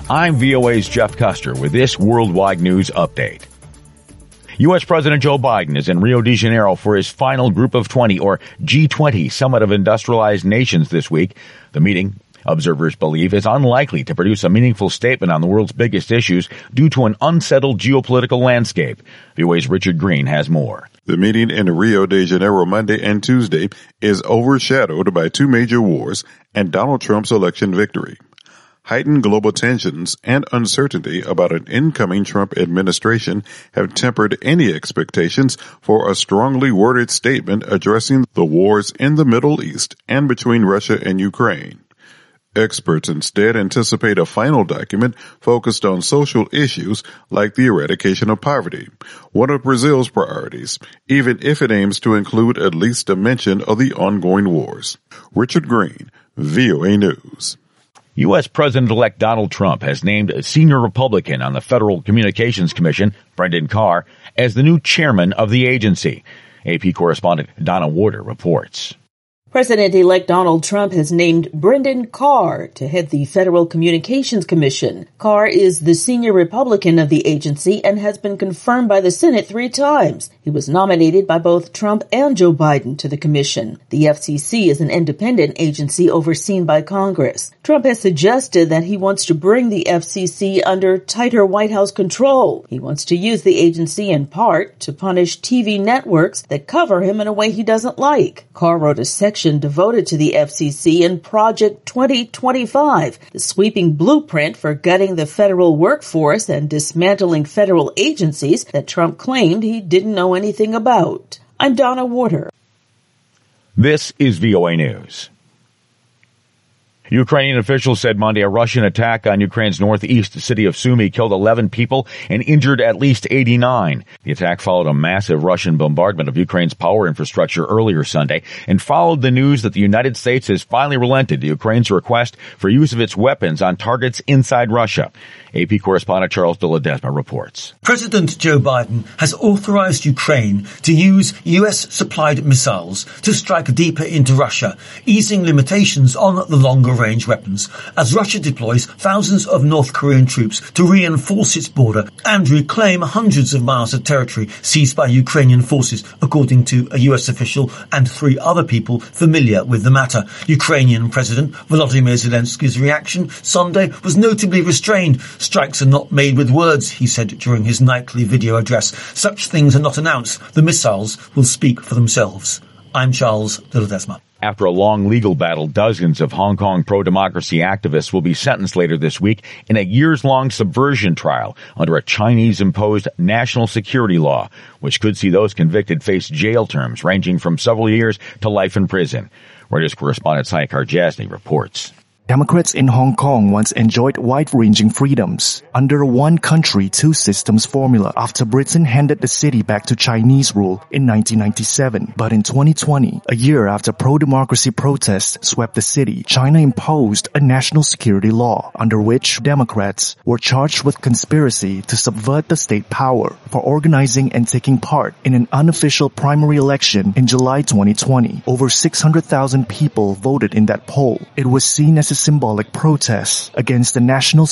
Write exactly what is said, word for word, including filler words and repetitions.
I'm V O A's Jeff Custer with this Worldwide News Update. U S. President Joe Biden is in Rio de Janeiro for his final Group of twenty, or G twenty, Summit of Industrialized Nations this week. The meeting, observers believe, is unlikely to produce a meaningful statement on the world's biggest issues due to an unsettled geopolitical landscape. V O A's Richard Green has more. The meeting in Rio de Janeiro Monday and Tuesday is overshadowed by two major wars and Donald Trump's election victory. Heightened global tensions and uncertainty about an incoming Trump administration have tempered any expectations for a strongly worded statement addressing the wars in the Middle East and between Russia and Ukraine. Experts instead anticipate a final document focused on social issues like the eradication of poverty, one of Brazil's priorities, even if it aims to include at least a mention of the ongoing wars. Richard Green, V O A News. U S. President-elect Donald Trump has named a senior Republican on the Federal Communications Commission, Brendan Carr, as the new chairman of the agency. A P correspondent Donna Warder reports. President-elect Donald Trump has named Brendan Carr to head the Federal Communications Commission. Carr is the senior Republican of the agency and has been confirmed by the Senate three times. He was nominated by both Trump and Joe Biden to the commission. The F C C is an independent agency overseen by Congress. Trump has suggested that he wants to bring the F C C under tighter White House control. He wants to use the agency in part to punish T V networks that cover him in a way he doesn't like. Carr wrote a section devoted to the F C C in Project twenty twenty-five, the sweeping blueprint for gutting the federal workforce and dismantling federal agencies that Trump claimed he didn't know anything about. I'm Donna Warder. This is V O A News. Ukrainian officials said Monday a Russian attack on Ukraine's northeast city of Sumy killed eleven people and injured at least eighty-nine. The attack followed a massive Russian bombardment of Ukraine's power infrastructure earlier Sunday and followed the news that the United States has finally relented to Ukraine's request for use of its weapons on targets inside Russia. A P correspondent Charles de Ledesma reports. President Joe Biden has authorized Ukraine to use U S-supplied missiles to strike deeper into Russia, easing limitations on the longer-range weapons, as Russia deploys thousands of North Korean troops to reinforce its border and reclaim hundreds of miles of territory seized by Ukrainian forces, according to a U S official and three other people familiar with the matter. Ukrainian President Volodymyr Zelensky's reaction Sunday was notably restrained. Strikes are not made with words, he said during his nightly video address. Such things are not announced. The missiles will speak for themselves. I'm Charles de Ledesma. After a long legal battle, dozens of Hong Kong pro-democracy activists will be sentenced later this week in a years-long subversion trial under a Chinese-imposed national security law, which could see those convicted face jail terms ranging from several years to life in prison. Reuters correspondent Saikar Jasny reports. Democrats in Hong Kong once enjoyed wide-ranging freedoms under a one-country, two-systems formula after Britain handed the city back to Chinese rule in nineteen ninety-seven. But in twenty twenty, a year after pro-democracy protests swept the city, China imposed a national security law under which Democrats were charged with conspiracy to subvert the state power for organizing and taking part in an unofficial primary election in July twenty twenty. Over six hundred thousand people voted in that poll. It was seen as a symbolic protest against the national